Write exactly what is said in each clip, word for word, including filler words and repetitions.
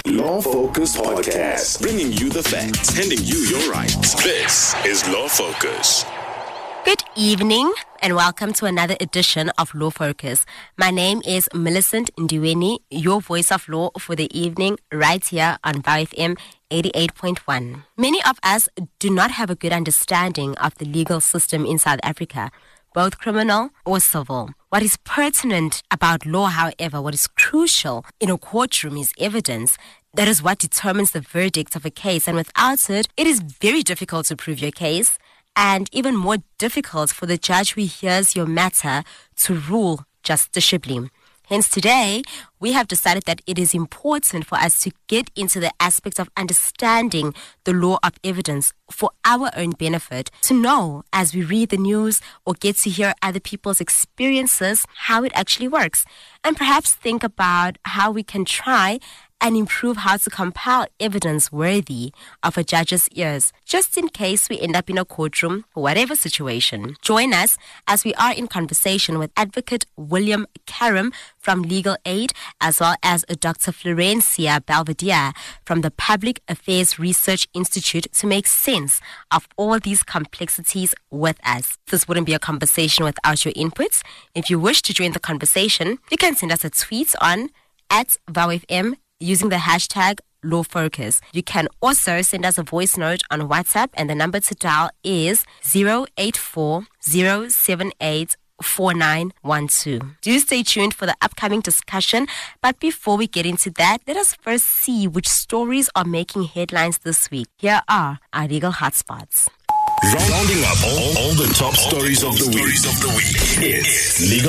Law Focus Podcast, bringing you the facts, handing you your rights. This is Law Focus. Good evening and welcome to another edition of Law Focus. My name is Millicent Ndiweni, your voice of law for the evening right here on V O W F M eighty-eight point one. Many of us do not have a good understanding of the legal system in South Africa, both criminal or civil. What is pertinent about law, however, what is crucial in a courtroom is evidence. That is what determines the verdict of a case, and without it, it is very difficult to prove your case, and even more difficult for the judge who hears your matter to rule justiciably. Hence today, we have decided that it is important for us to get into the aspect of understanding the law of evidence for our own benefit, to know as we read the news or get to hear other people's experiences how it actually works, and perhaps think about how we can try and improve how to compile evidence worthy of a judge's ears, just in case we end up in a courtroom, whatever situation. Join us as we are in conversation with Advocate William Karam from Legal Aid, as well as Doctor Florencia Belvedere from the Public Affairs Research Institute, to make sense of all these complexities with us. This wouldn't be a conversation without your inputs. If you wish to join the conversation, you can send us a tweet on at V O W F M using the hashtag LawFocus. You can also send us a voice note on WhatsApp, and the number to dial is zero eight four zero seven eight four nine one two. Do stay tuned for the upcoming discussion, but before we get into that, let us first see which stories are making headlines this week. Here are our legal hotspots. Rounding up all, all the top stories of the week. It's Legal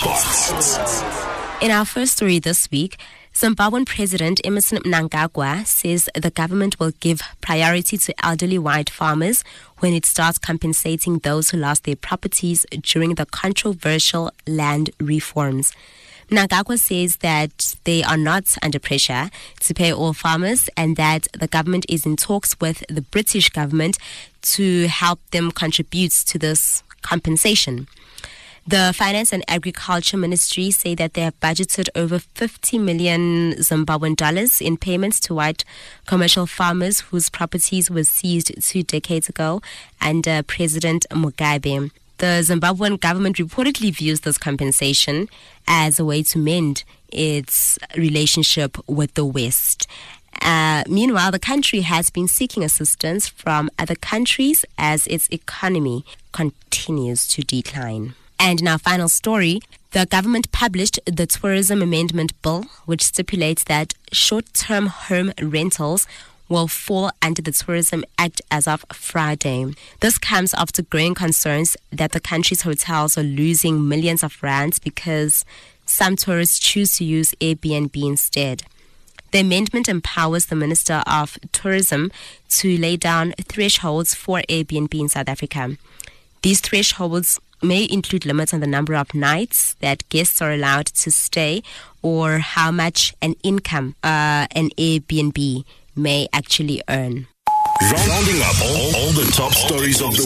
Hotspots. In our first story this week, Zimbabwean President Emmerson Mnangagwa says the government will give priority to elderly white farmers when it starts compensating those who lost their properties during the controversial land reforms. Mnangagwa says that they are not under pressure to pay all farmers, and that the government is in talks with the British government to help them contribute to this compensation. The Finance and Agriculture Ministry say that they have budgeted over fifty million Zimbabwean dollars in payments to white commercial farmers whose properties were seized two decades ago under President Mugabe. The Zimbabwean government reportedly views this compensation as a way to mend its relationship with the West. Uh, meanwhile, the country has been seeking assistance from other countries as its economy continues to decline. And in our final story, the government published the Tourism Amendment Bill, which stipulates that short-term home rentals will fall under the Tourism Act as of Friday. This comes after growing concerns that the country's hotels are losing millions of rands because some tourists choose to use Airbnb instead. The amendment empowers the Minister of Tourism to lay down thresholds for Airbnb in South Africa. These thresholds may include limits on the number of nights that guests are allowed to stay, or how much an income uh, an Airbnb may actually earn. Rounding up all, all the top stories of the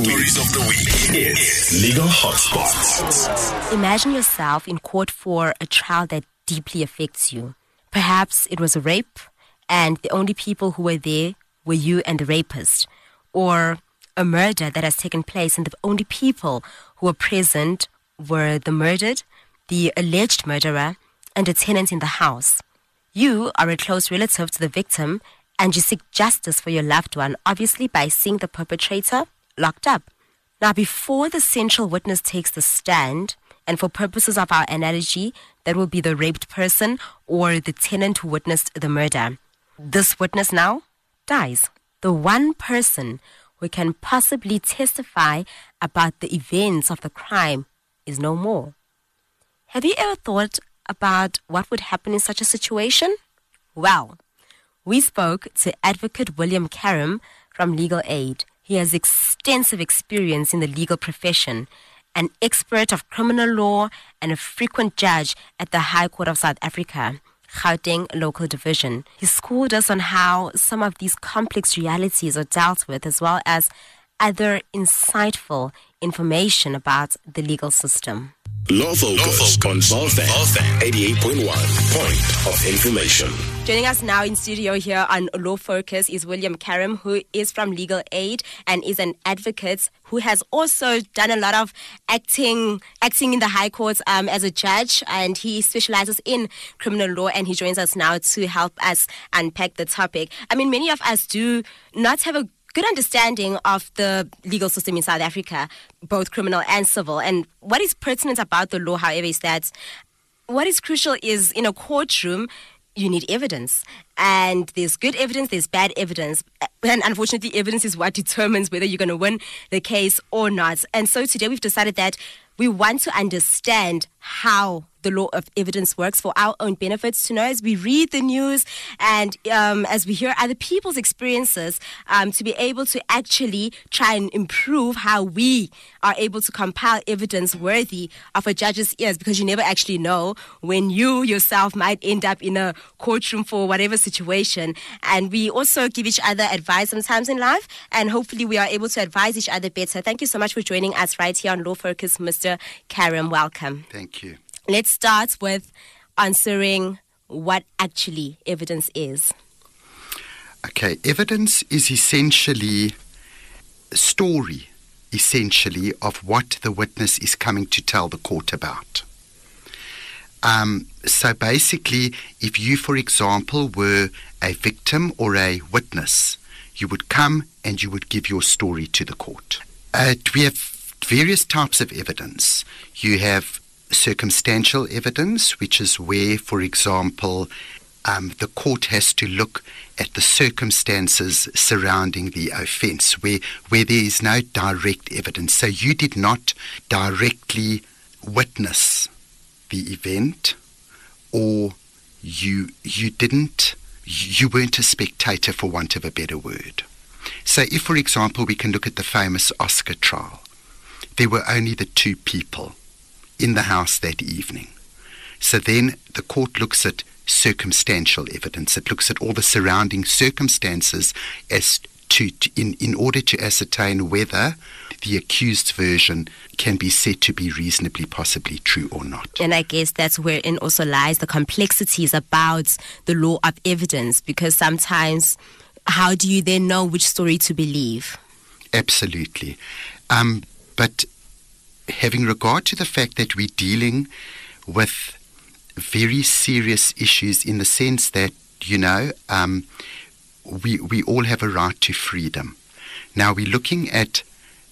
week. It's Legal Hotspots. Imagine yourself in court for a trial that deeply affects you. Perhaps it was a rape, and the only people who were there were you and the rapist. Or a murder that has taken place, and the only people who were present were the murdered, the alleged murderer, and a tenant in the house. You are a close relative to the victim, and you seek justice for your loved one, obviously by seeing the perpetrator locked up. Now, before the central witness takes the stand, and for purposes of our analogy, that will be the raped person or the tenant who witnessed the murder, this witness now dies. The one person who can possibly testify about the events of the crime is no more. Have you ever thought about what would happen in such a situation? Well, we spoke to Advocate William Karam from Legal Aid. He has extensive experience in the legal profession, an expert of criminal law and a frequent judge at the High Court of South Africa, Gauteng Local Division. He schooled us on how some of these complex realities are dealt with, as well as other insightful information about the legal system. Law Focus on Balfam eighty-eight point one. Point of information. Joining us now in studio here on Law Focus is William Karam, who is from Legal Aid and is an advocate who has also done a lot of acting acting in the High Courts um, as a judge, and he specializes in criminal law, and he joins us now to help us unpack the topic. I mean, many of us do not have a good understanding of the legal system in South Africa, both criminal and civil. And what is pertinent about the law, however, is that what is crucial is in a courtroom, you need evidence. And there's good evidence, there's bad evidence. And unfortunately, evidence is what determines whether you're going to win the case or not. And so today we've decided that we want to understand how the law of evidence works for our own benefits, to know as we read the news and um, as we hear other people's experiences, um, to be able to actually try and improve how we are able to compile evidence worthy of a judge's ears, because you never actually know when you yourself might end up in a courtroom for whatever situation. And we also give each other advice sometimes in life, and hopefully we are able to advise each other better. Thank you so much for joining us right here on Law Focus, Mister Karam. Welcome. Thank you. Let's start with answering what actually evidence is. Okay, evidence is essentially a story, essentially, of what the witness is coming to tell the court about. Um, so basically, if you, for example, were a victim or a witness, you would come and you would give your story to the court. Uh, we have various types of evidence. You have circumstantial evidence, which is where, for example, um, the court has to look at the circumstances surrounding the offence, where, where there is no direct evidence. So you did not directly witness the event, or you you didn't, you weren't a spectator, for want of a better word. So if, for example, we can look at the famous Oscar trial, there were only the two people in the house that evening. So then the court looks at circumstantial evidence. It looks at all the surrounding circumstances as to, to in, in order to ascertain whether the accused's version can be said to be reasonably possibly true or not. And I guess that's wherein also lies the complexities about the law of evidence, because sometimes how do you then know which story to believe? Absolutely. Um, but having regard to the fact that we're dealing with very serious issues, in the sense that, you know, um, we we all have a right to freedom. Now we're looking at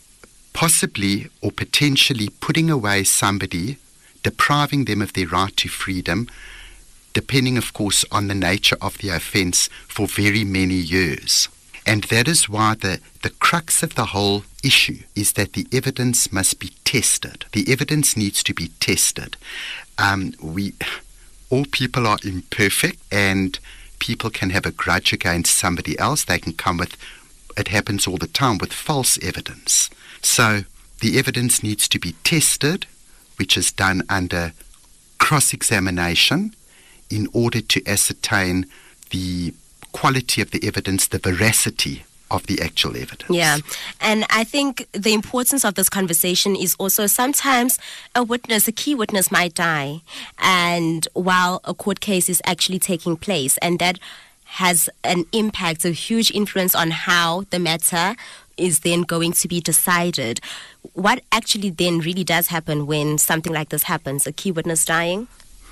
possibly or potentially putting away somebody, depriving them of their right to freedom, depending, of course, on the nature of the offence, for very many years. And that is why the, the crux of the whole issue is that the evidence must be tested. The evidence needs to be tested. Um, we, all people are imperfect, and people can have a grudge against somebody else. They can come with, it happens all the time, with false evidence. So the evidence needs to be tested, which is done under cross-examination, in order to ascertain the quality of the evidence, the veracity of the actual evidence. Yeah, and I think the importance of this conversation is also sometimes a witness, a key witness might die, and while a court case is actually taking place, and that has an impact, a huge influence on how the matter is then going to be decided. What actually then really does happen when something like this happens, a key witness dying?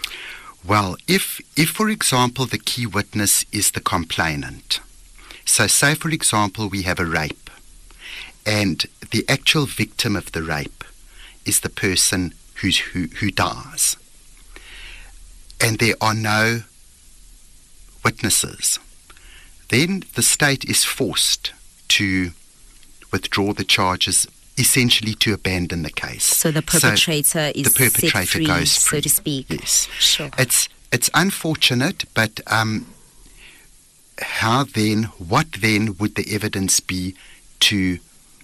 Well, if, if, for example, the key witness is the complainant. So say, for example, we have a rape, and the actual victim of the rape is the person who's, who, who dies. And there are no witnesses. Then the state is forced to withdraw the charges, essentially to abandon the case. So the perpetrator so is the perpetrator set free, goes free, so to speak. Yes. Sure. It's it's unfortunate, but um, how then? What then would the evidence be to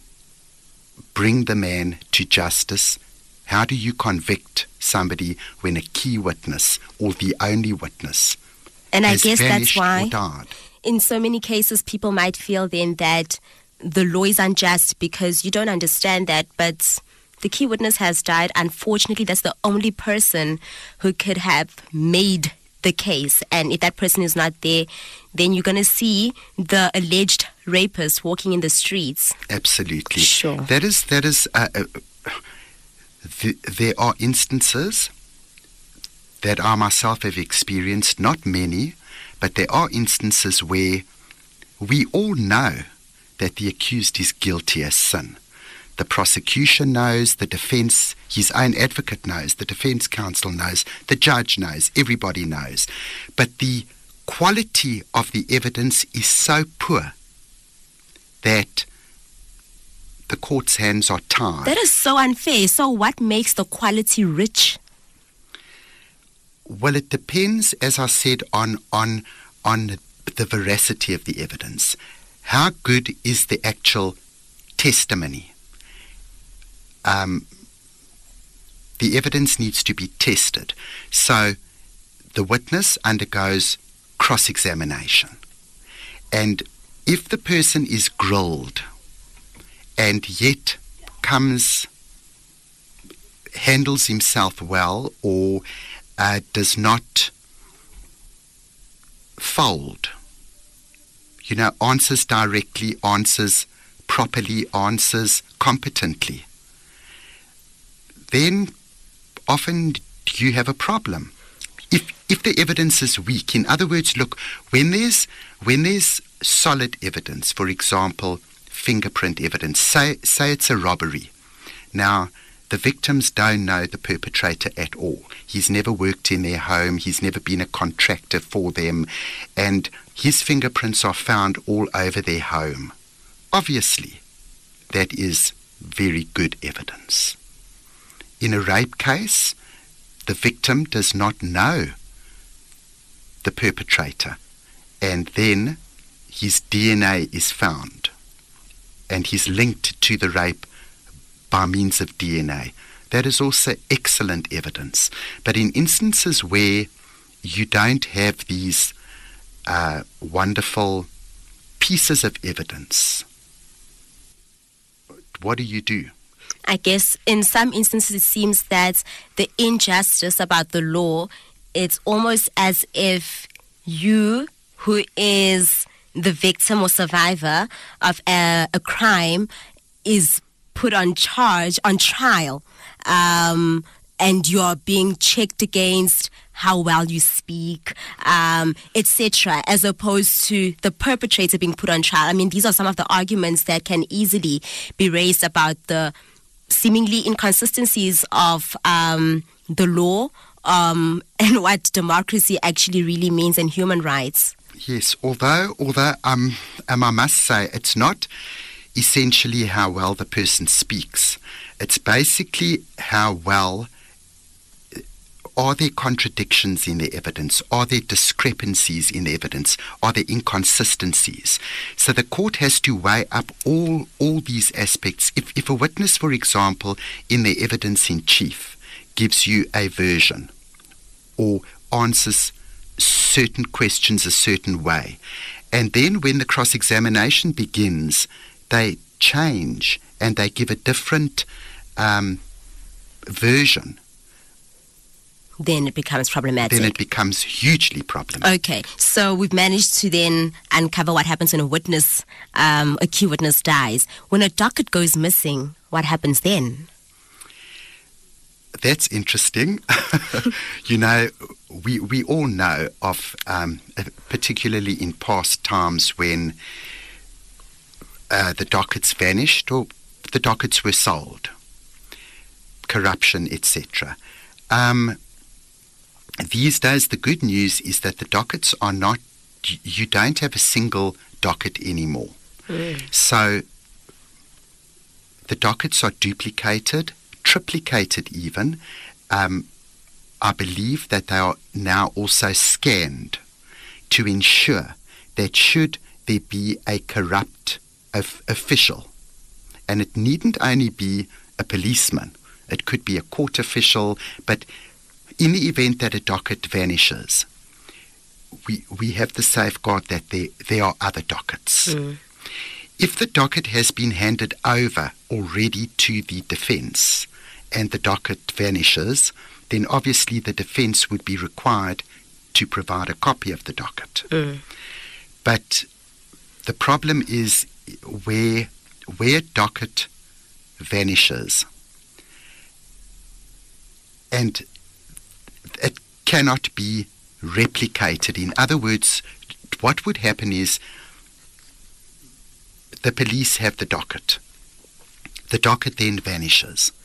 bring the man to justice? How do you convict somebody when a key witness or the only witness and I has guess that's vanished why or died? In so many cases people might feel then that the law is unjust because you don't understand that, but the key witness has died. Unfortunately, that's the only person who could have made the case. And if that person is not there, then you're going to see the alleged rapist walking in the streets. Absolutely. Sure. That is, that is, uh, uh, th- there are instances that I myself have experienced, not many, but there are instances where we all know that the accused is guilty as sin. The prosecution knows, the defense, his own advocate knows, the defense counsel knows, the judge knows, everybody knows. But the quality of the evidence is so poor that the court's hands are tied. That is so unfair. So what makes the quality rich? Well, it depends, as I said, on on on the veracity of the evidence. How good is the actual testimony? Um, the evidence needs to be tested. So the witness undergoes cross-examination. And if the person is grilled and yet comes, handles himself well, or uh, does not fold, you know, answers directly, answers properly, answers competently, then often you have a problem. If if the evidence is weak, in other words, look, when there's when there's solid evidence, for example, fingerprint evidence, say say it's a robbery. Now, the victims don't know the perpetrator at all. He's never worked in their home, he's never been a contractor for them, and his fingerprints are found all over their home. Obviously, that is very good evidence. In a rape case, the victim does not know the perpetrator, and then his D N A is found, and he's linked to the rape by means of D N A. That is also excellent evidence. But in instances where you don't have these uh, wonderful pieces of evidence, what do you do? I guess in some instances it seems that the injustice about the law, it's almost as if you, who is the victim or survivor of a, a crime, is put on charge, on trial, um, and you're being checked against how well you speak, um, et cetera, as opposed to the perpetrator being put on trial. I mean, these are some of the arguments that can easily be raised about the seemingly inconsistencies of um, the law um, and what democracy actually really means and human rights. Yes, although although um, um, I must say it's not essentially how well the person speaks. It's basically how well, are there contradictions in the evidence? Are there discrepancies in the evidence? Are there inconsistencies? So the court has to weigh up all all these aspects. If, if a witness, for example, in their evidence in chief, gives you a version or answers certain questions a certain way, and then when the cross-examination begins, they change and they give a different um, version, then it becomes problematic. then it becomes hugely problematic. Okay, so we've managed to then uncover what happens when a witness, um, a key witness dies. When a docket goes missing, what happens then? That's interesting. You know, we we all know of, um, particularly in past times, when uh, the dockets vanished or the dockets were sold, corruption, et cetera. Um, these days, the good news is that the dockets are not, you don't have a single docket anymore. Mm. So the dockets are duplicated, triplicated even. Um, I believe that they are now also scanned to ensure that should there be a corrupt of, official, and it needn't only be a policeman, it could be a court official, but in the event that a docket vanishes, we we have the safeguard that there, there are other dockets. Mm. if the docket has been handed over already to the defence and the docket vanishes, then obviously the defence would be required to provide a copy of the docket. Mm. But the problem is where where docket vanishes, and it cannot be replicated. In other words, what would happen is the police have the docket. The docket then vanishes.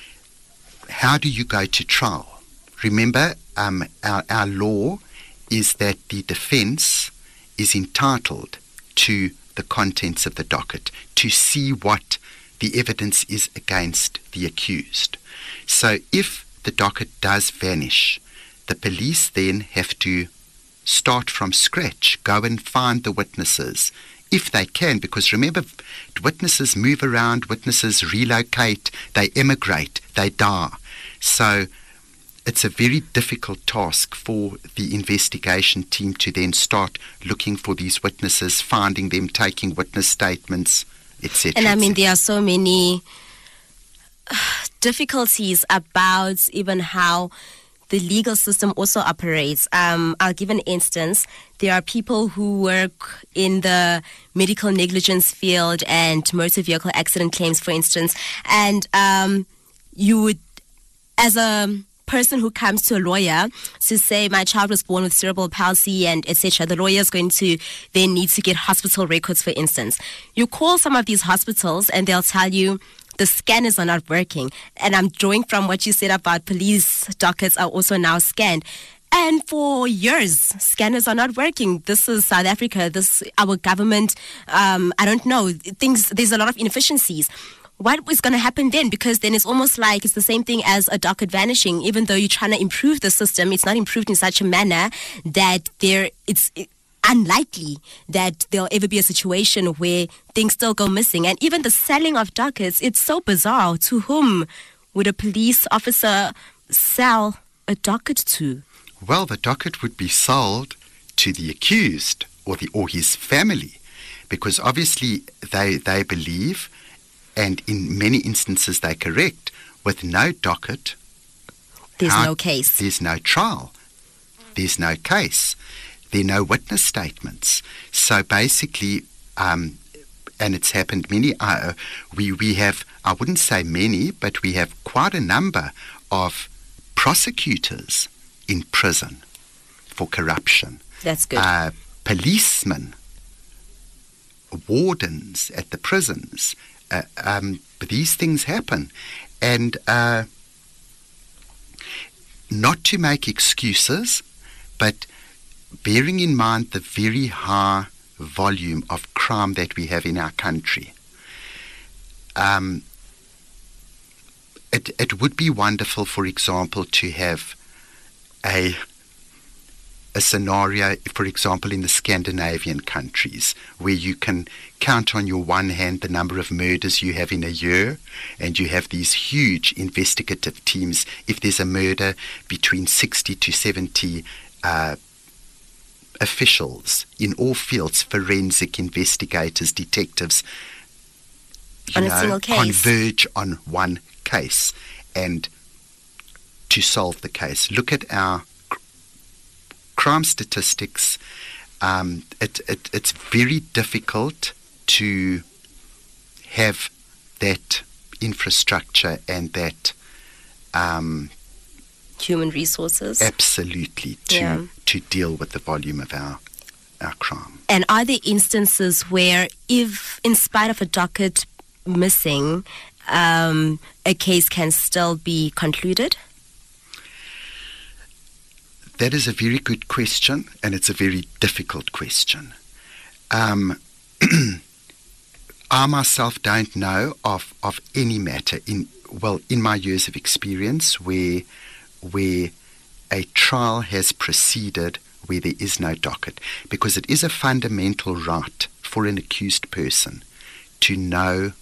How do you go to trial? Remember, um, our, our law is that the defence is entitled to the contents of the docket to see what the evidence is against the accused. So if the docket does vanish, the police then have to start from scratch, go and find the witnesses, if they can, because remember, witnesses move around, witnesses relocate, they emigrate, they die. So it's a very difficult task for the investigation team to then start looking for these witnesses, finding them, taking witness statements, et cetera. And I mean, there are so many difficulties about even how the legal system also operates. Um, I'll give an instance. There are people who work in the medical negligence field and motor vehicle accident claims, for instance, and um, you would, as a person who comes to a lawyer to say my child was born with cerebral palsy and et cetera, the lawyer is going to then need to get hospital records, for instance. You call some of these hospitals and they'll tell you the scanners are not working. And I'm drawing from what you said about police dockets are also now scanned. And for years, scanners are not working. This is South Africa. This our government. Um, I don't know. Things. There's a lot of inefficiencies. What is going to happen then? Because then it's almost like it's the same thing as a docket vanishing. Even though you're trying to improve the system, it's not improved in such a manner that there it's unlikely that there'll ever be a situation where things still go missing. And even the selling of dockets, it's so bizarre. To whom would a police officer sell a docket to? Well, the docket would be sold to the accused or the or his family, because obviously they they believe, and in many instances they're correct, with no docket, there's how, no case. There's no trial. There's no case. There are no witness statements. So basically, um, and it's happened many, uh, we, we have, I wouldn't say many, but we have quite a number of prosecutors in prison for corruption. That's good. Uh, policemen, wardens at the prisons. Uh, um, these things happen. And uh, not to make excuses, but bearing in mind the very high volume of crime that we have in our country, um, it, it would be wonderful, for example, to have a a scenario, for example, in the Scandinavian countries, where you can count on your one hand the number of murders you have in a year, and you have these huge investigative teams. If there's a murder, between sixty to seventy uh, officials in all fields, forensic investigators, detectives, you on a know, single case, converge on one case and to solve the case. Look at our crime statistics. Um, it, it, it's very difficult to have that infrastructure and that um, human resources. Absolutely, to Yeah. to deal with the volume of our our crime. And are there instances where, if in spite of a docket missing, um, a case can still be concluded? That is a very good question, and it's a very difficult question. Um, I myself don't know of, of any matter in well in my years of experience where where a trial has proceeded where there is no docket, because it is a fundamental right for an accused person to know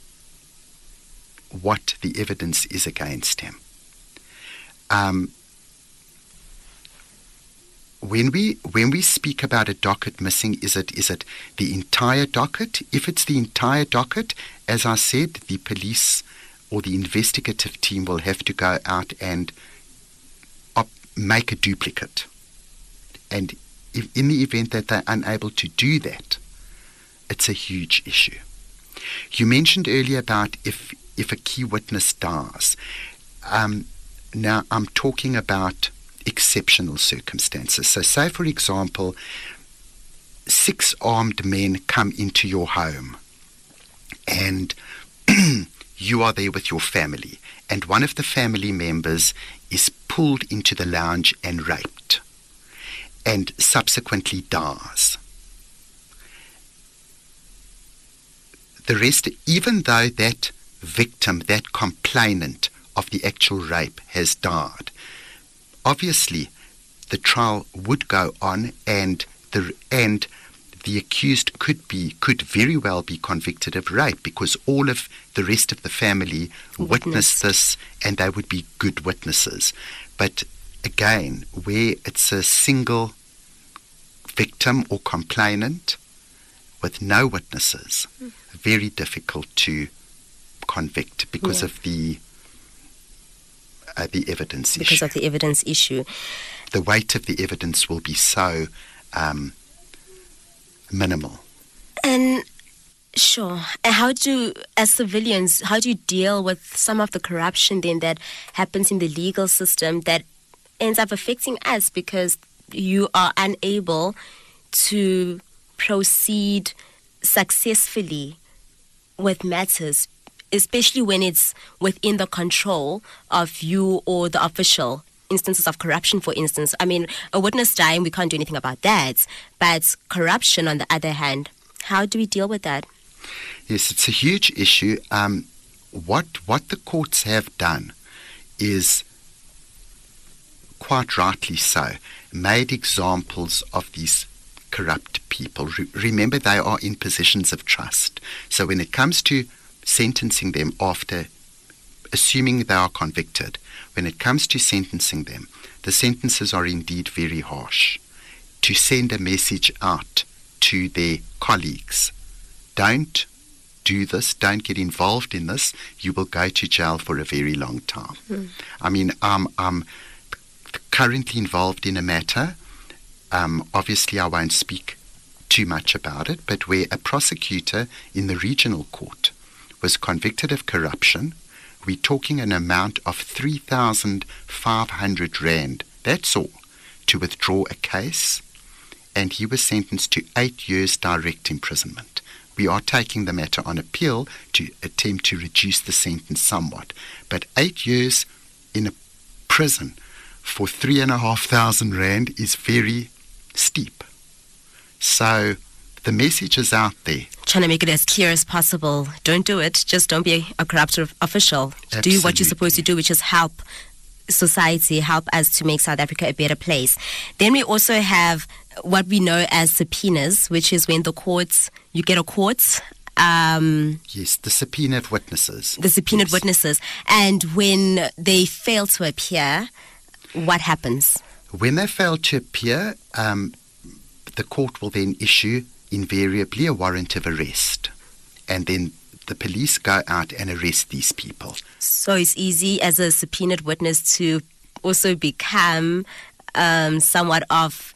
what the evidence is against him. Um, when we when we speak about a docket missing, is it is it the entire docket? If it's the entire docket, as I said, the police or the investigative team will have to go out and op- make a duplicate. And if, in the event that they're unable to do that, it's a huge issue. You mentioned earlier about if if a key witness dies. Um, now, I'm talking about exceptional circumstances. So say, for example, six armed men come into your home and you are there with your family, and one of the family members is pulled into the lounge and raped and subsequently dies. The rest, even though that victim, that complainant of the actual rape has died, obviously the trial would go on, and the and the accused could be could very well be convicted of rape because all of the rest of the family Witness. witnessed this, and they would be good witnesses. But again, where it's a single victim or complainant with no witnesses, mm. very difficult to convict because yeah. of the uh, the evidence because issue. of the evidence issue. The weight of the evidence will be so um, minimal. And sure, and how do, as civilians, how do you deal with some of the corruption then that happens in the legal system that ends up affecting us because you are unable to proceed successfully with matters, especially when it's within the control of you or the official? Instances of corruption, for instance. I mean, a witness dying, we can't do anything about that. But corruption, on the other hand, how do we deal with that? Yes, it's a huge issue. Um, what what the courts have done is, quite rightly so, made examples of these corrupt people. Re- remember, they are in positions of trust. So when it comes to sentencing them after, assuming they are convicted, when it comes to sentencing them, the sentences are indeed very harsh. To send a message out to their colleagues, don't do this, don't get involved in this, you will go to jail for a very long time. Mm. I mean, um, I'm currently involved in a matter, um, obviously I won't speak too much about it, but where a prosecutor in the regional court was convicted of corruption. We're talking an amount of three thousand five hundred rand, that's all, to withdraw a case, and he was sentenced to eight years direct imprisonment. We are taking the matter on appeal to attempt to reduce the sentence somewhat, but eight years in a prison for three and a half thousand rand is very steep. So the message is out there. Trying to make it as clear as possible. Don't do it. Just don't be a corrupt official. Absolutely. Do what you're supposed to do, which is help society, help us to make South Africa a better place. Then we also have what we know as subpoenas, which is when the courts, you get a court. Um, yes, the subpoenaed witnesses. The subpoenaed yes. witnesses. And when they fail to appear, what happens? When they fail to appear, um, the court will then issue invariably a warrant of arrest, and then the police go out and arrest these people. So it's easy as a subpoenaed witness to also become um, somewhat of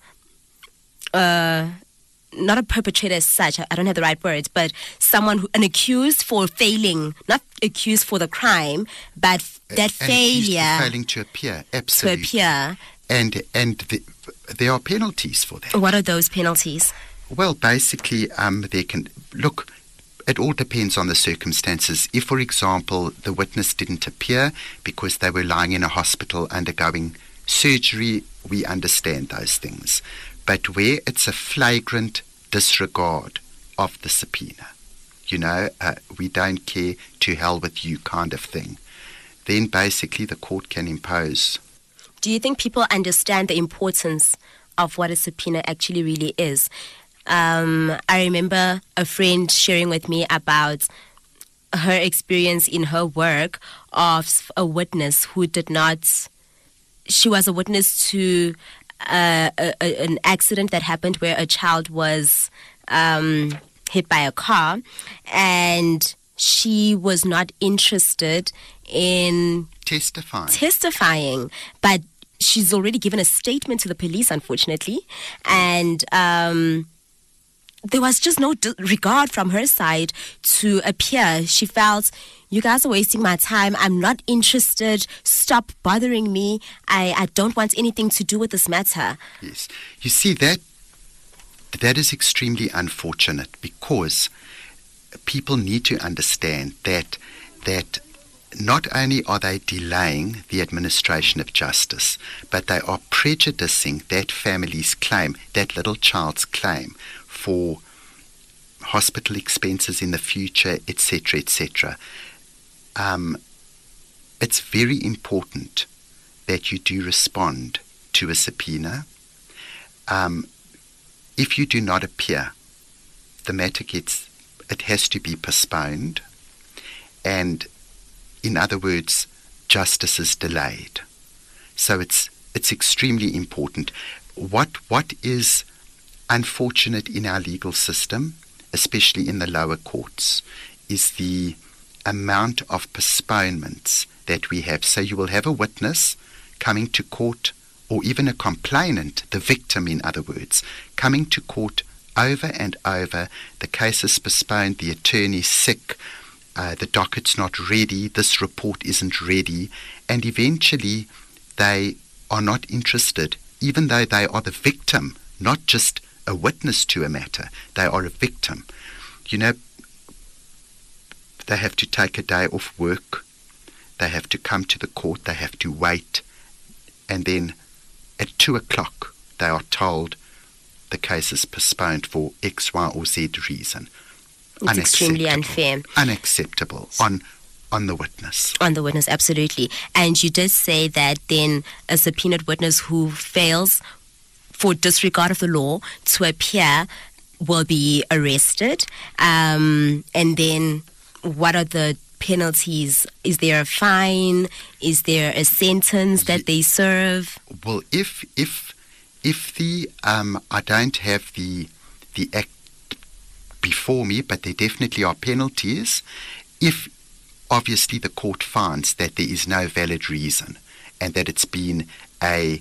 uh, not a perpetrator as such, I don't have the right words, but someone who, an accused for failing, not accused for the crime, but that and failure failing to appear, absolutely. to appear. And and the, there are penalties for that. What are those penalties? Well, basically, um, they can look. It all depends on the circumstances. If, for example, the witness didn't appear because they were lying in a hospital undergoing surgery, we understand those things. But where it's a flagrant disregard of the subpoena, you know, uh, we don't care, to hell with you kind of thing, then basically the court can impose. Do you think people understand the importance of what a subpoena actually really is? Um, I remember a friend sharing with me about her experience in her work of a witness who did not, she was a witness to uh, a, a, an accident that happened where a child was um, hit by a car, and she was not interested in testifying. testifying, but she's already given a statement to the police, unfortunately, and um, there was just no d- regard from her side to appear. She felt, you guys are wasting my time. I'm not interested. Stop bothering me. I, I don't want anything to do with this matter. Yes. You see, that that is extremely unfortunate, because people need to understand that that not only are they delaying the administration of justice, but they are prejudicing that family's claim, that little child's claim, for hospital expenses in the future, et cetera, et cetera. Um, it's very important that you do respond to a subpoena. Um, if you do not appear, the matter gets, it has to be postponed, and in other words, justice is delayed. So it's it's extremely important. What what is unfortunate in our legal system, especially in the lower courts, is the amount of postponements that we have. So you will have a witness coming to court, or even a complainant, the victim in other words, coming to court over and over. The case is postponed, the attorney's sick, Uh, the docket's not ready, this report isn't ready, and eventually they are not interested, even though they are the victim, not just a witness to a matter. They are a victim. You know, they have to take a day off work, they have to come to the court, they have to wait, and then at two o'clock they are told the case is postponed for X, Y, or Z reason. It's extremely unfair. Unacceptable on on the witness. On the witness, absolutely. And you did say that then a subpoenaed witness who fails for disregard of the law to appear will be arrested. Um, and then what are the penalties? Is there a fine? Is there a sentence that they serve? Well, if if if the um, I don't have the the act before me, but there definitely are penalties if obviously the court finds that there is no valid reason and that it's been a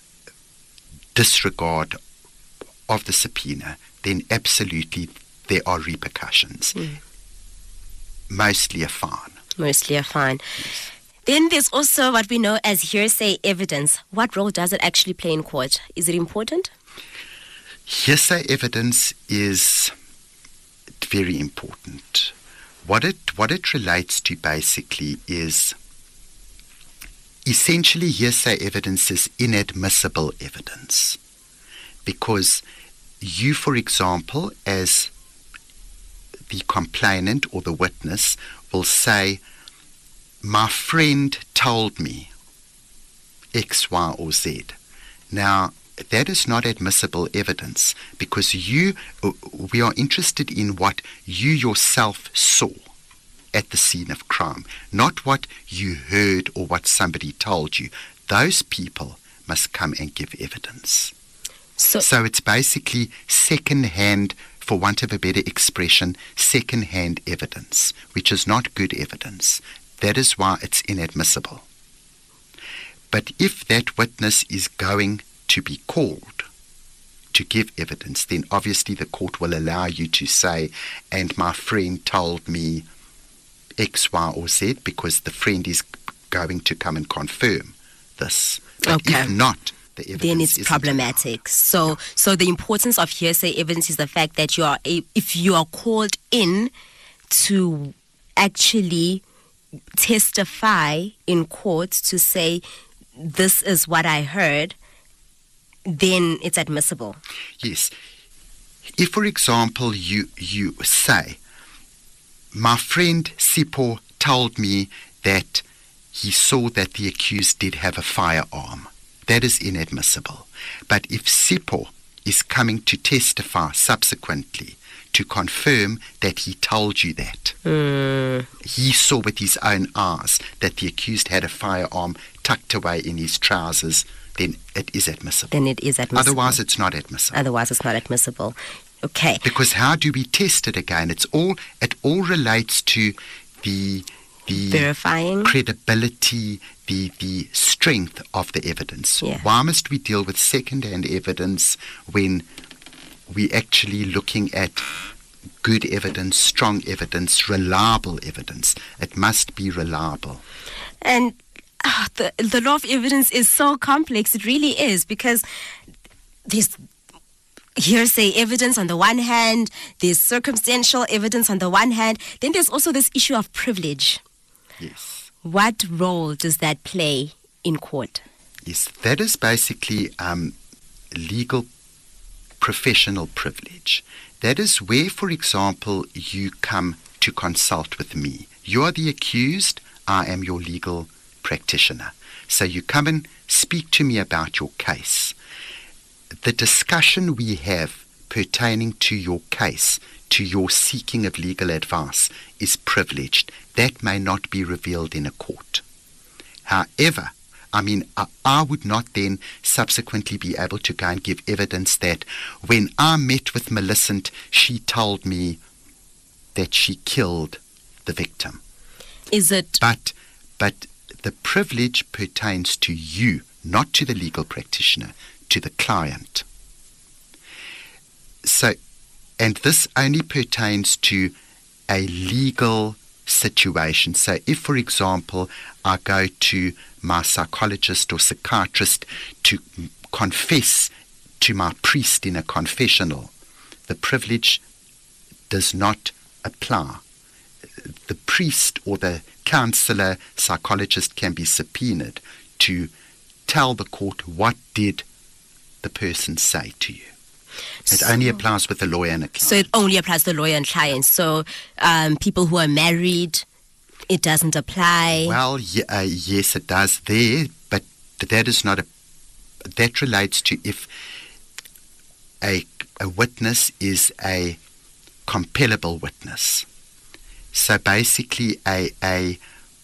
disregard of the subpoena. Then absolutely there are repercussions. Mm. Mostly a fine. Mostly a fine. Yes. Then there's also what we know as hearsay evidence. What role does it actually play in court? Is it important? Hearsay evidence is very important. What it what it relates to basically is essentially hearsay evidence is inadmissible evidence, because you, for example, as the complainant or the witness, will say, my friend told me X, Y, or Z. Now, that is not admissible evidence, because you, we are interested in what you yourself saw at the scene of crime, not what you heard or what somebody told you. Those people must come and give evidence. So, so it's basically second-hand, for want of a better expression, second-hand evidence, which is not good evidence. That is why it's inadmissible. But if that witness is going to be called to give evidence, then obviously the court will allow you to say, and my friend told me X, Y, or Z, because the friend is going to come and confirm this. But okay. If not, the evidence then it's problematic. Allowed. So, yeah. so the importance of hearsay evidence is the fact that you are, a, if you are called in to actually testify in court to say, this is what I heard, then it's admissible. Yes. If, for example, you you say, my friend Sipho told me that he saw that the accused did have a firearm, that is inadmissible. But if Sipho is coming to testify subsequently to confirm that he told you that, mm. he saw with his own eyes that the accused had a firearm tucked away in his trousers then it is admissible. Then it is admissible. Otherwise, it's not admissible. Otherwise, it's not admissible. Okay. Because how do we test it again? It's all it all relates to the the verifying credibility, the the strength of the evidence. Yeah. Why must we deal with second-hand evidence when we're actually looking at good evidence, strong evidence, reliable evidence? It must be reliable. And uh, the the law of evidence is so complex. It really is, because there's hearsay evidence on the one hand, there's circumstantial evidence on the one hand, then there's also this issue of privilege. Yes. What role does that play in court? Yes, that is basically um, legal professional privilege. That is where, for example, you come to consult with me. You are the accused, I am your legal practitioner. So you come and speak to me about your case. The discussion we have pertaining to your case, to your seeking of legal advice, is privileged. That may not be revealed in a court. However, I mean, I, I would not then subsequently be able to go and give evidence that when I met with Millicent, she told me that she killed the victim. Is it... But, but the privilege pertains to you, not to the legal practitioner, to the client. So, and this only pertains to a legal situation. So if, for example, I go to my psychologist or psychiatrist to confess to my priest in a confessional, the privilege does not apply. The priest or the counselor, psychologist can be subpoenaed to tell the court what did the person say to you. It so, only applies with the lawyer and a client. So it only applies to the lawyer and client. So um, people who are married, it doesn't apply. Well, y- uh, yes, it does there, but that is not a. That relates to if a a witness is a compellable witness. So basically, a a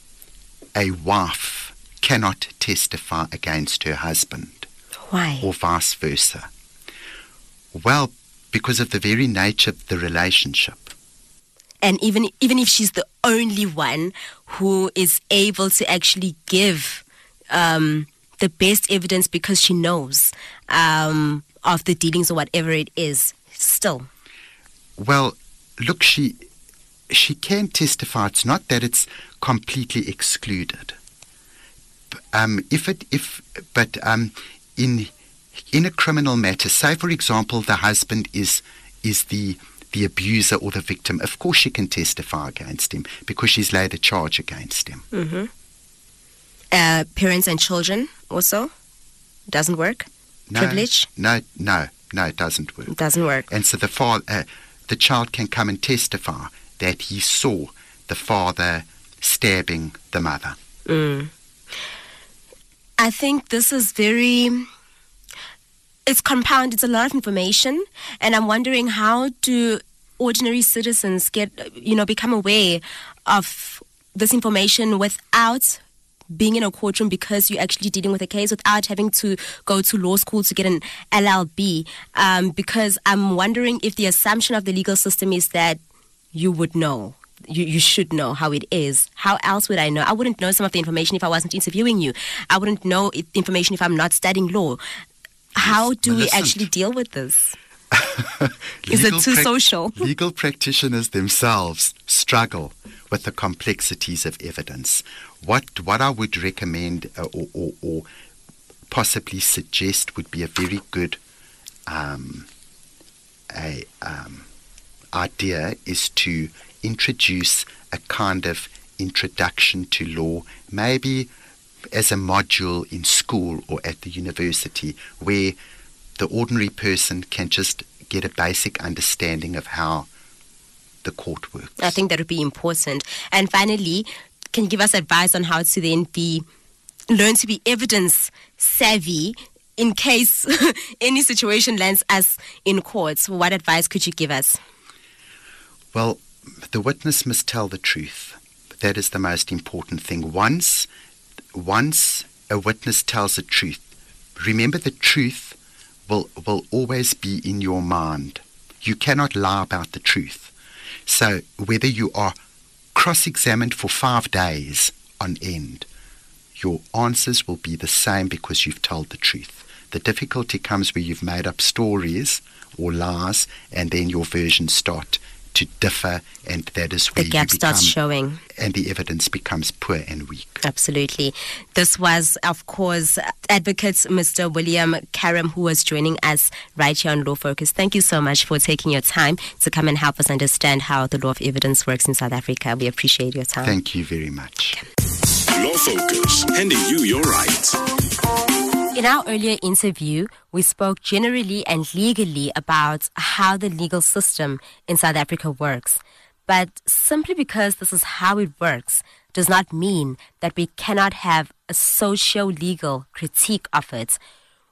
a wife cannot testify against her husband. Why? Or vice versa. Well, because of the very nature of the relationship. And even even if she's the only one who is able to actually give um, the best evidence because she knows um, of the dealings or whatever it is, still. Well, look, she she can testify. It's not that it's completely excluded. Um, if it if but um, in in a criminal matter, say for example the husband is is the the abuser or the victim, of course she can testify against him because she's laid a charge against him. Mm-hmm. Uh, parents and children also doesn't work. No, Privilege. No, no, no, it doesn't work. It doesn't work. And so the father, uh, the child can come and testify that he saw the father stabbing the mother. Mm. I think this is very. It's compound. It's a lot of information, and I'm wondering how do ordinary citizens get, you know, become aware of this information without being in a courtroom, because you're actually dealing with a case, without having to go to law school to get an L L B. Um, because I'm wondering if the assumption of the legal system is that you would know. You, you should know how it is. How else would I know? I wouldn't know some of the information if I wasn't interviewing you. I wouldn't know it, information if I'm not studying law. How do Millicent. we actually deal with this? Is it too pra- social? Legal practitioners themselves struggle with the complexities of evidence. What what I would recommend uh, or, or, or possibly suggest would be a very good um, a, um, idea is to introduce a kind of introduction to law, maybe as a module in school or at the university, where the ordinary person can just get a basic understanding of how the court works. I think that would be important. And finally, can you give us advice on how to then be learn to be evidence savvy in case any situation lands us in courts? What advice could you give us? Well, the witness must tell the truth. That is the most important thing. Once Once a witness tells the truth, remember the truth will, will always be in your mind. You cannot lie about the truth. So whether you are cross-examined for five days on end, your answers will be the same because you've told the truth. The difficulty comes where you've made up stories or lies, and then your versions start to differ, and that is where the gap you become, starts showing, and the evidence becomes poor and weak. Absolutely. This was, of course, Advocate Mister William Karam, who was joining us right here on Law Focus. Thank you so much for taking your time to come and help us understand how the law of evidence works in South Africa. We appreciate your time. Thank you very much. Law Focus, handing you your rights. In our earlier interview, we spoke generally and legally about how the legal system in South Africa works. But simply because this is how it works does not mean that we cannot have a socio-legal critique of it.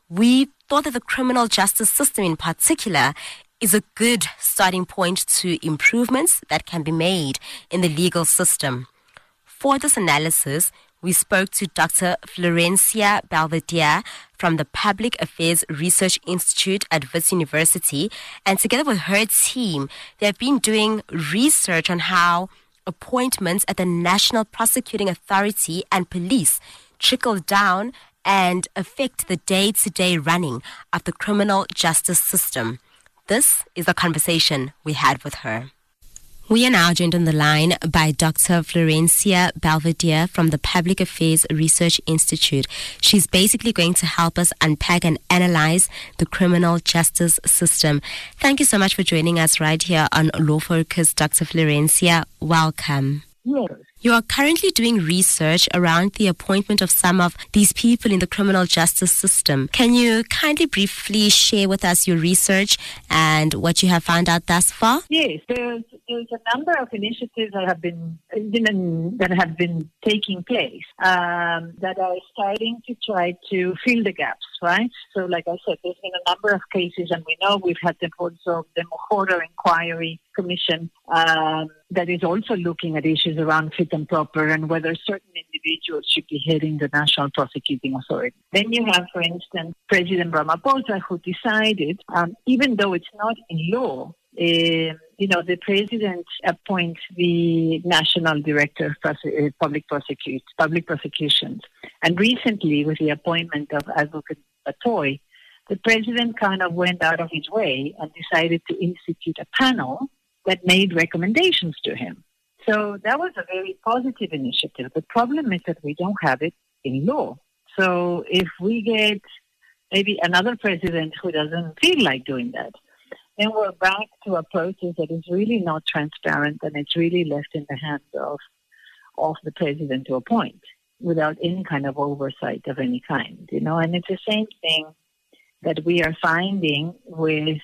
We thought that the criminal justice system in particular is a good starting point to improvements that can be made in the legal system. For this analysis, we spoke to Doctor Florencia Belvedere from the Public Affairs Research Institute at Wits University, and together with her team, they have been doing research on how appointments at the National Prosecuting Authority and police trickle down and affect the day-to-day running of the criminal justice system. This is the conversation we had with her. We are now joined on the line by Doctor Florencia Belvedere from the Public Affairs Research Institute. She's basically going to help us unpack and analyze the criminal justice system. Thank you so much for joining us right here on Law Focus, Doctor Florencia. Welcome. Yes. You are currently doing research around the appointment of some of these people in the criminal justice system. Can you kindly briefly share with us your research and what you have found out thus far? Yes, there's, there's a number of initiatives that have been that have been taking place um, that are starting to try to fill the gaps, right? So, like I said, there's been a number of cases, and we know we've had the also the Mohoro Inquiry Commission um, that is also looking at issues around fit and proper and whether certain individuals should be heading the National Prosecuting Authority. Then you have, for instance, President Ramaphosa, who decided, um, even though it's not in law, uh, you know, the president appoints the National Director of Prose- Public Prosecute, Public Prosecutions. And recently, with the appointment of Advocate Batoy, the president kind of went out of his way and decided to institute a panel that made recommendations to him. So that was a very positive initiative. The problem is that we don't have it in law. So if we get maybe another president who doesn't feel like doing that, then we're back to a process that is really not transparent, and it's really left in the hands of, of the president to appoint without any kind of oversight of any kind, you know. And it's the same thing that we are finding with,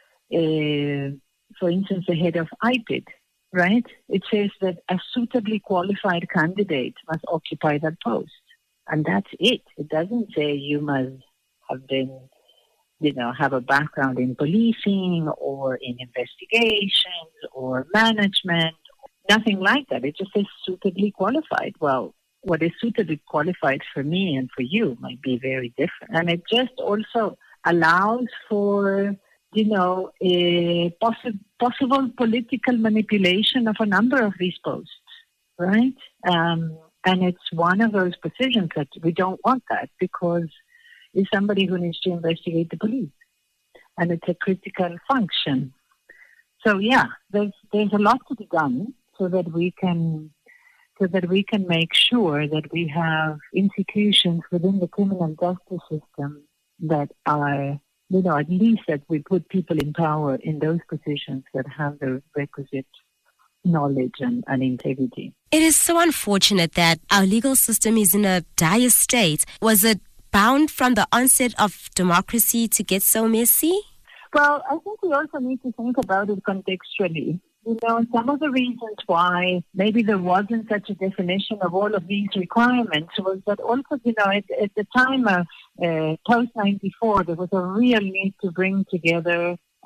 uh, for instance, the head of I P I D, right? It says that a suitably qualified candidate must occupy that post. And that's it. It doesn't say you must have been, you know, have a background in policing or in investigations or management. Nothing like that. It just says suitably qualified. Well, what is suitably qualified for me and for you might be very different. And it just also allows for, you know, a possi- possible political manipulation of a number of these posts, right? Um, and it's one of those positions that we don't want that, because it's somebody who needs to investigate the police, and it's a critical function. So yeah, there's there's a lot to be done so that we can so that we can make sure that we have institutions within the criminal justice system that are, you know, at least that we put people in power in those positions that have the requisite knowledge and, and integrity. It is so unfortunate that our legal system is in a dire state. Was it bound from the onset of democracy to get so messy? Well, I think we also need to think about it contextually. You know, some of the reasons why maybe there wasn't such a definition of all of these requirements was that also, you know, at, at the time of uh, post ninety-four, there was a real need to bring together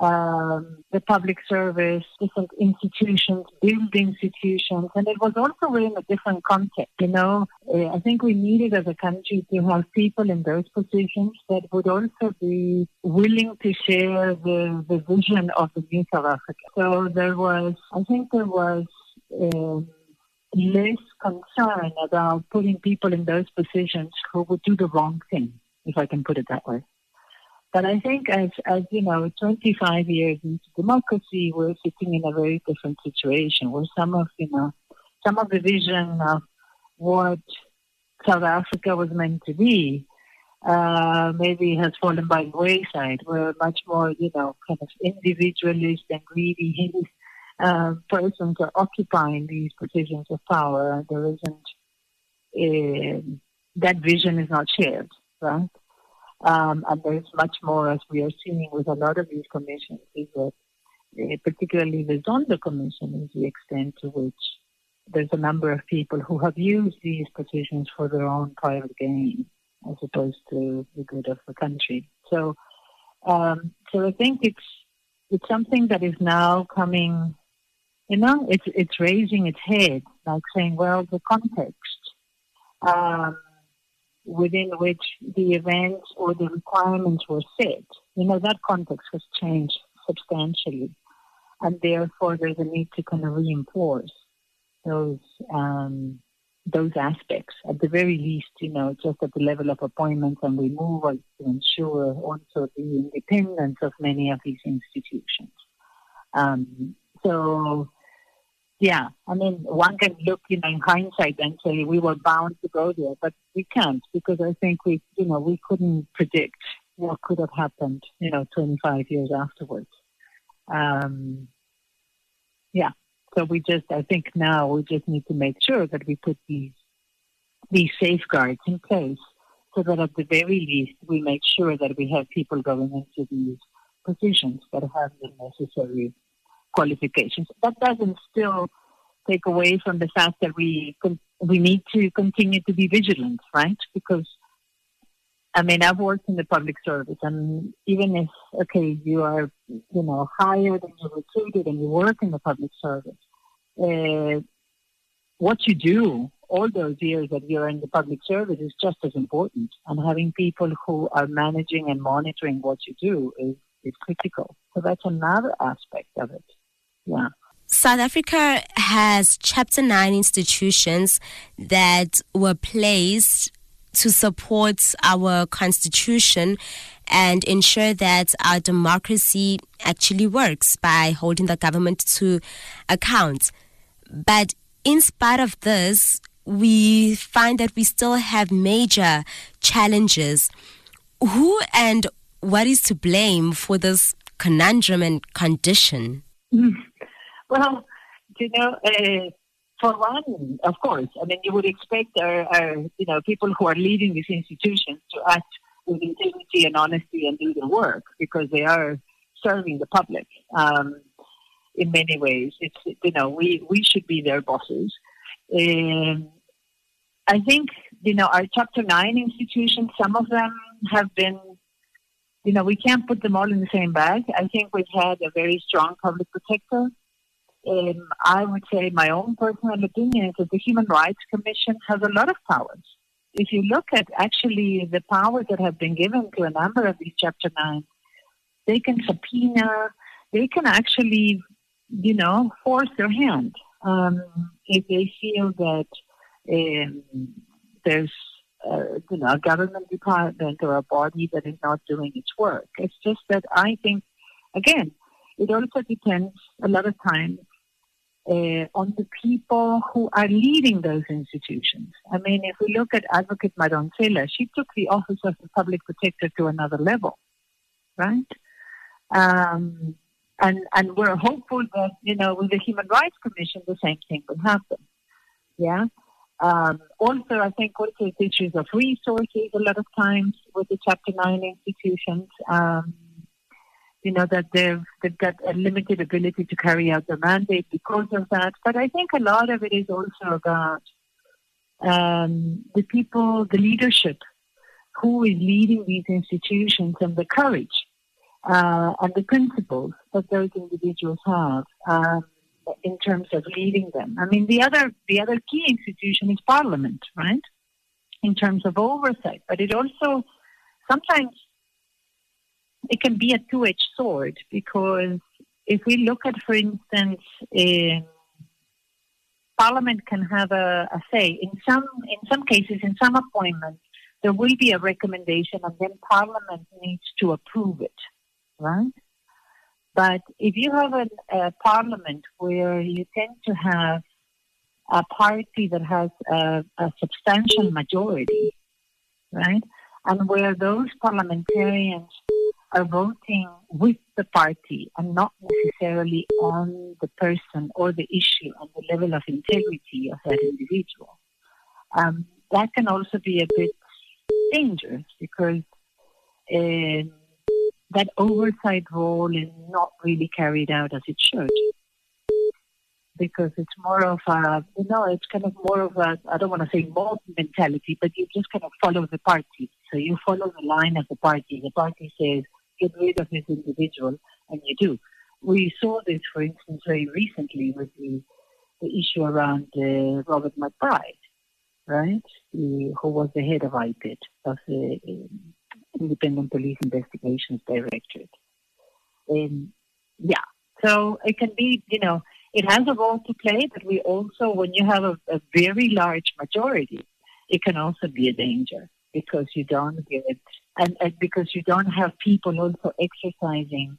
um, the public service, different institutions, build institutions, and it was also in a different context. You know, uh, I think we needed as a country to have people in those positions that would also be willing to share the, the vision of the new South Africa. So there was, I think there was um, less concern about putting people in those positions who would do the wrong thing, if I can put it that way. But I think as, as you know, twenty-five years into democracy, we're sitting in a very different situation where some of, you know, some of the vision of what South Africa was meant to be uh, maybe has fallen by the wayside. We're much more, you know, kind of individualist and greedy uh, persons are occupying these positions of power, and there isn't, uh, that vision is not shared, right? Um, and there's much more, as we are seeing with a lot of these commissions, is that uh, particularly the Zondo Commission is the extent to which there's a number of people who have used these positions for their own private gain as opposed to the good of the country. So, um, so I think it's it's something that is now coming, you know, it's it's raising its head, like saying, well, the context um, within which the events or the requirements were set, you know, that context has changed substantially. And therefore, there's a need to kind of reinforce those um, those aspects, at the very least, you know, just at the level of appointments and removal to ensure also the independence of many of these institutions. Um, so, yeah, I mean, one can look, you know, in hindsight and say we were bound to go there, but we can't, because I think we, you know, we couldn't predict what could have happened, you know, twenty-five years afterwards. Um, yeah, so we just, I think now we just need to make sure that we put these these safeguards in place so that at the very least we make sure that we have people going into these positions that have the necessary qualifications. That doesn't still take away from the fact that we con- we need to continue to be vigilant, right? Because, I mean, I've worked in the public service, and even if, okay, you are, you know, hired and you're recruited and you work in the public service, uh, what you do all those years that you're in the public service is just as important. And having people who are managing and monitoring what you do is, is critical. So that's another aspect of it. Yeah. South Africa has Chapter nine institutions that were placed to support our constitution and ensure that our democracy actually works by holding the government to account. But in spite of this, we find that we still have major challenges. Who and what is to blame for this conundrum and condition? Mm. Well, you know, uh, for one, of course, I mean, you would expect our, our, you know, people who are leading these institutions to act with integrity and honesty and do their work, because they are serving the public um, in many ways. It's, you know, we, we should be their bosses. Um, I think, you know, our Chapter nine institutions, some of them have been, you know, we can't put them all in the same bag. I think we've had a very strong public protector. Um, I would say my own personal opinion is that the Human Rights Commission has a lot of powers. If you look at actually the powers that have been given to a number of these Chapter nine, they can subpoena, they can actually, you know, force their hand um, if they feel that um, there's, uh, you know, a government department or a body that is not doing its work. It's just that I think, again, it also depends a lot of times uh, on the people who are leading those institutions. I mean, if we look at Advocate Madonsela, she took the office of the public protector to another level, right? Um, and and we're hopeful that, you know, with the Human Rights Commission, the same thing will happen. Yeah. Um, also, I think also issues of resources a lot of times with the Chapter nine institutions. Um, you know, that they've, they've got a limited ability to carry out their mandate because of that. But I think a lot of it is also about um, the people, the leadership, who is leading these institutions, and the courage uh, and the principles that those individuals have um, in terms of leading them. I mean, the other the other key institution is Parliament, right? In terms of oversight, but it also sometimes it can be a two-edged sword, because if we look at, for instance, um, Parliament can have a, a say in some in some cases, in some appointments, there will be a recommendation, and then Parliament needs to approve it, right? But if you have a, a Parliament where you tend to have a party that has a, a substantial majority, right, and where those parliamentarians are voting with the party and not necessarily on the person or the issue and the level of integrity of that individual, um, that can also be a bit dangerous, because uh, that oversight role is not really carried out as it should. Because it's more of a, you know, it's kind of more of a, I don't want to say mob mentality, but you just kind of follow the party. So you follow the line of the party. The party says, get rid of this individual, and you do. We saw this, for instance, very recently with the, the issue around uh, Robert McBride, right, the, who was the head of I P I D, of the um, Independent Police Investigations Directorate. Um, yeah, so it can be, you know, it has a role to play, but we also, when you have a, a very large majority, it can also be a danger, because you don't give it, and, and because you don't have people also exercising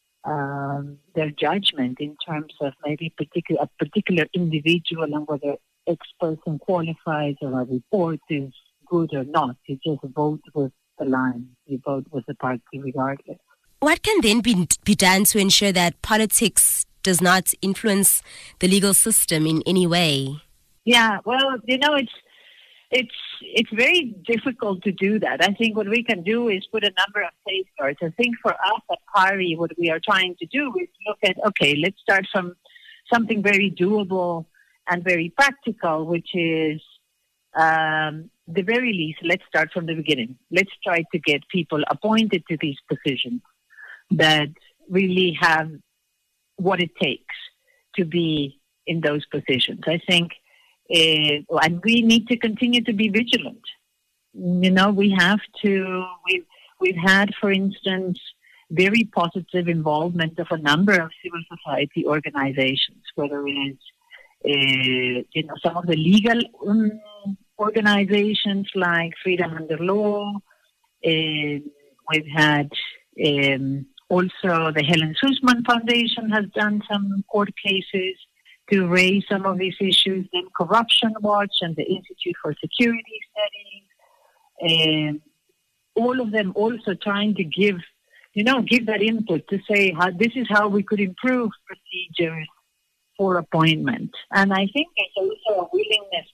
um, their judgment in terms of maybe particular a particular individual and whether X person qualifies or a report is good or not. You just vote with the line. You vote with the party regardless. What can then be, be done to ensure that politics does not influence the legal system in any way? Yeah, well, you know, it's it's it's very difficult to do that. I think what we can do is put a number of safeguards. I think for us at PARI, what we are trying to do is look at, okay, let's start from something very doable and very practical, which is um, the very least, let's start from the beginning. Let's try to get people appointed to these positions that really have what it takes to be in those positions. I think, uh, and we need to continue to be vigilant. You know, we have to, we've, we've had, for instance, very positive involvement of a number of civil society organizations, whether it is, uh, you know, some of the legal um, organizations like Freedom Under Law. Uh, we've had um, also the Helen Suzman Foundation has done some court cases to raise some of these issues. Then Corruption Watch and the Institute for Security Studies. Um, all of them also trying to give, you know, give that input to say how this is how we could improve procedures for appointment. And I think there's also a willingness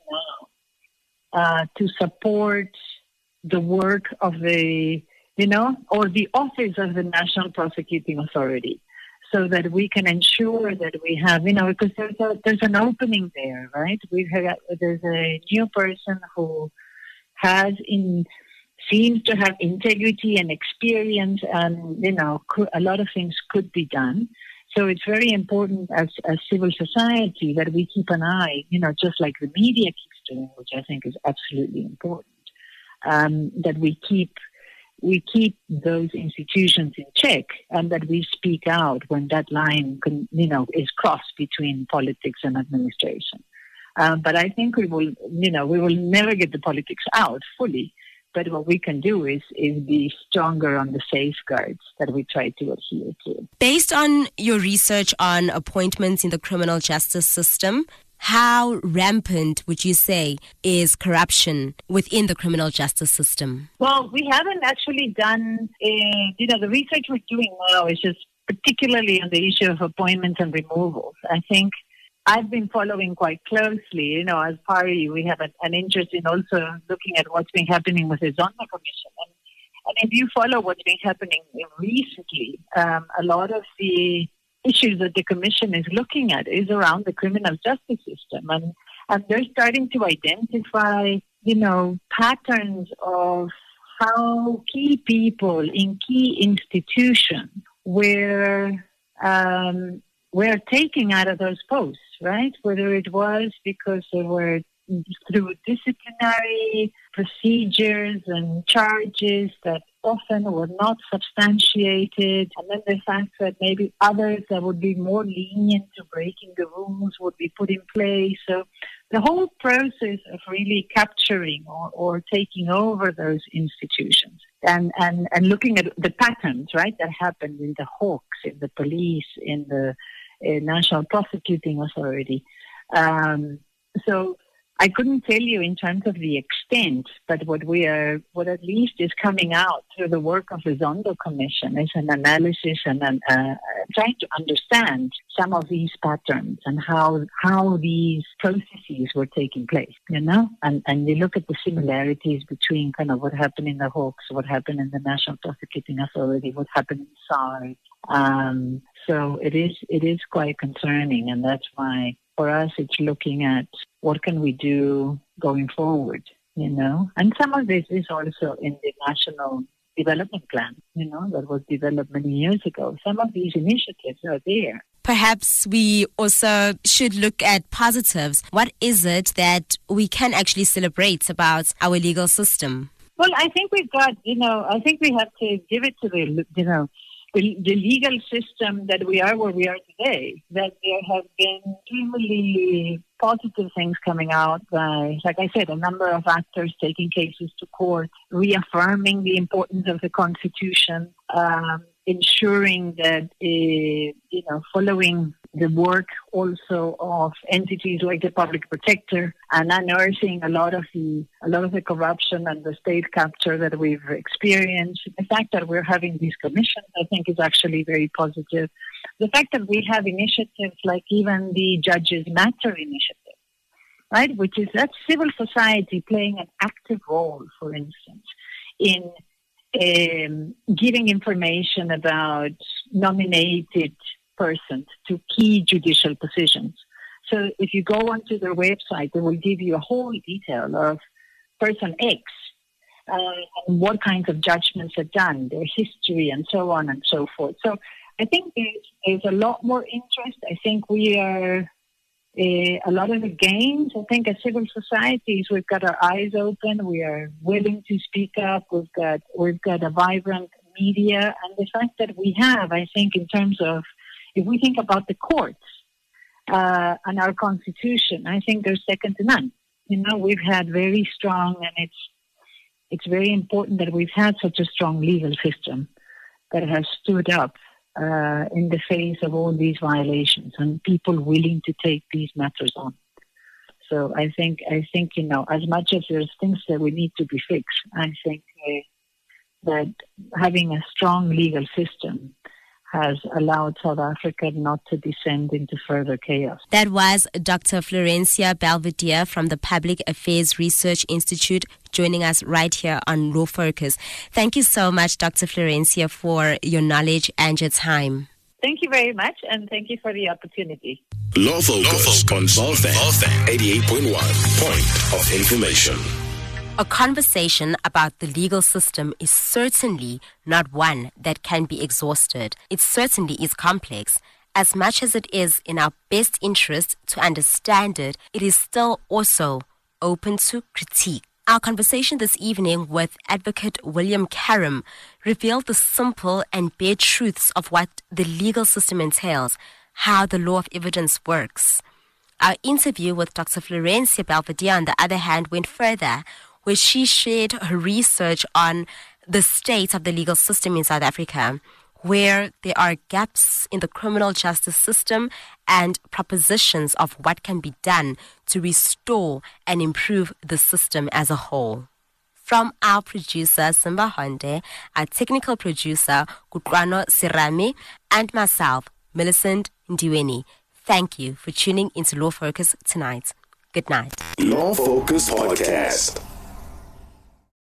now uh, to support the work of the, you know, or the office of the National Prosecuting Authority, so that we can ensure that we have, you know, because there's a, there's an opening there, right? We've had, there's a new person who has in seems to have integrity and experience, and, you know, could, a lot of things could be done. So it's very important as, as civil society that we keep an eye, you know, just like the media keeps doing, which I think is absolutely important, um, that we keep we keep those institutions in check, and that we speak out when that line, can, you know, is crossed between politics and administration. Um, but I think we will, you know, we will never get the politics out fully. But what we can do is, is be stronger on the safeguards that we try to adhere to. Based on your research on appointments in the criminal justice system, how rampant would you say is corruption within the criminal justice system? Well, we haven't actually done, uh, you know, the research we're doing now is just particularly on the issue of appointments and removals. I think I've been following quite closely, you know, as PARI, we have a, an interest in also looking at what's been happening with the Zondo Commission. And, and if you follow what's been happening recently, um, a lot of the issues that the Commission is looking at is around the criminal justice system. And, and they're starting to identify, you know, patterns of how key people in key institutions were um, were taken out of those posts, right? Whether it was because they were through disciplinary procedures and charges that often were not substantiated, and then the fact that maybe others that would be more lenient to breaking the rules would be put in place. So the whole process of really capturing or, or taking over those institutions and, and, and looking at the patterns, right, that happened in the Hawks, in the police, in the uh, National Prosecuting Authority. Um, so I couldn't tell you in terms of the extent, but what we are, what at least is coming out through the work of the Zondo Commission is an analysis and an, uh, trying to understand some of these patterns and how how these processes were taking place, you know? And and you look at the similarities between kind of what happened in the Hawks, what happened in the National Prosecuting Authority, what happened in SARS. Um, so it is it is quite concerning, and that's why for us it's looking at what can we do going forward, you know? And some of this is also in the National Development Plan, you know, that was developed many years ago. Some of these initiatives are there. Perhaps we also should look at positives. What is it that we can actually celebrate about our legal system? Well, I think we've got, you know, I think we have to give it to the, you know, the, the legal system that we are where we are today, that there have been really positive things coming out by, like I said, a number of actors taking cases to court, reaffirming the importance of the Constitution, um, ensuring that, uh, you know, following the work also of entities like the Public Protector and unearthing a lot of the a lot of the corruption and the state capture that we've experienced. The fact that we're having these commissions, I think, is actually very positive. The fact that we have initiatives like even the Judges Matter initiative, right, which is that civil society playing an active role, for instance, in um, giving information about nominated persons to key judicial positions. So if you go onto their website, they will give you a whole detail of person X uh, and what kinds of judgments are done, their history, and so on and so forth. So I think there's, there's a lot more interest. I think we are, uh, a lot of the gains, I think as civil societies, we've got our eyes open. We are willing to speak up. We've got, we've got a vibrant media. And the fact that we have, I think, in terms of, if we think about the courts uh, and our Constitution, I think they're second to none. You know, we've had very strong, and it's it's very important that we've had such a strong legal system that has stood up uh, in the face of all these violations and people willing to take these matters on. So I think, I think you know, as much as there's things that we need to be fixed, I think uh, that having a strong legal system has allowed South Africa not to descend into further chaos. That was Doctor Florencia Belvedere from the Public Affairs Research Institute joining us right here on Law Focus. Thank you so much, Doctor Florencia, for your knowledge and your time. Thank you very much, and thank you for the opportunity. Law Focus on Volfan eighty-eight point one. Point of information. A conversation about the legal system is certainly not one that can be exhausted. It certainly is complex. As much as it is in our best interest to understand it, it is still also open to critique. Our conversation this evening with Advocate William Karam revealed the simple and bare truths of what the legal system entails, how the law of evidence works. Our interview with Doctor Florencia Belvedere, on the other hand, went further, where she shared her research on the state of the legal system in South Africa, where there are gaps in the criminal justice system and propositions of what can be done to restore and improve the system as a whole. From our producer, Simba Honde, our technical producer, Kutrano Sirami, and myself, Millicent Ndiweni, thank you for tuning into Law Focus tonight. Good night. Law Focus Podcast.